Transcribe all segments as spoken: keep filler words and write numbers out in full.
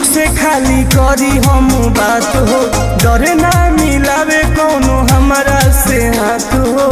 से खाली करी हम बात हो, डरे ना मिलावे कोनो हमारा से हाथ हो।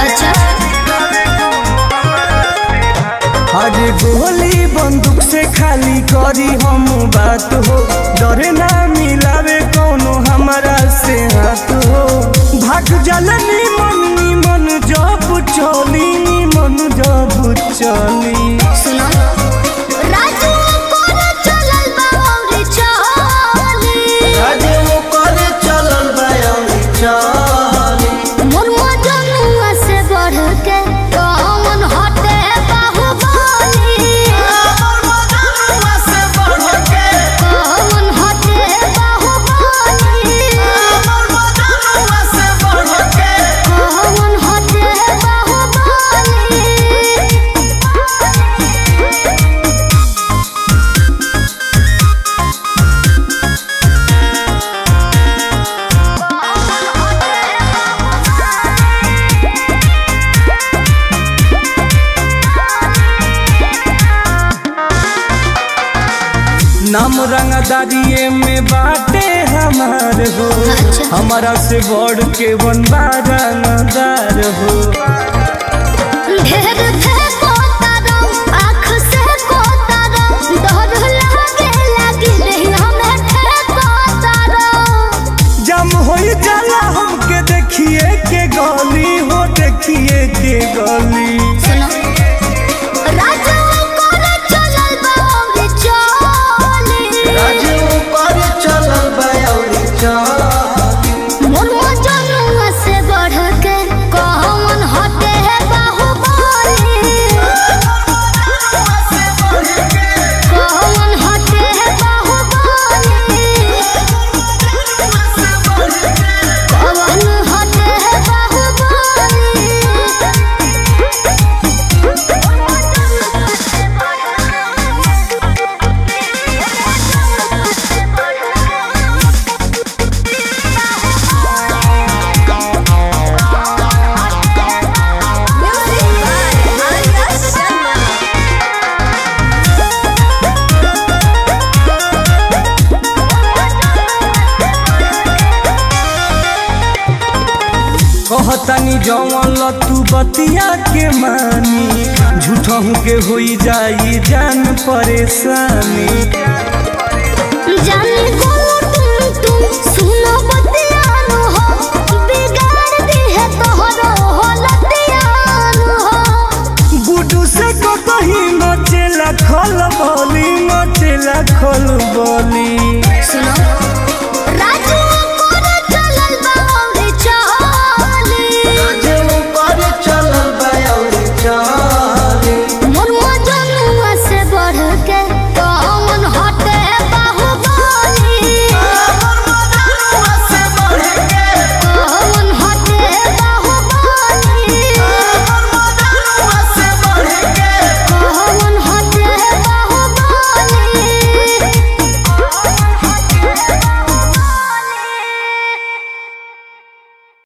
अरे गोली बंदूक से खाली करी हम बात हो, डरे ना मिलावे कोनो हमारा से हाथ हो। भाग जलनी मन मन जब चली मन जब चली सुनो राजू कोरे चलल बा औरी चली राजू कोरे चलल बा औरी चली मोर मजनुआ से बढ़ के कौन हटे बाहुबली मोर मजनुआ से बढ़ के कौन हटे बाहुबली मोर मजनुआ से बढ़ के कौन हटे बाहुबली। नाम रंगदारिये में बाटे हमार हो, अच्छा। हमारा से बढ़ के बनबा रंगदार हो। ढेर फेंको तारो आँख से को तारो डर लागे लागी नहीं हमें फेंको तारो। जम होई जाला हमके देखिए के गली हो, देखिए के गली सुनो राजू कोरे चलल बा औरी चली राजू कोरे चलल बा औरी चली मोर मजनुआ से बढ़ के कौन हटे बाहुबली कौन हटे बाहुबली कौन हटे कहतनी जवन तू बतिया के मानी, झूठहू के होई जाई जान परेशानी।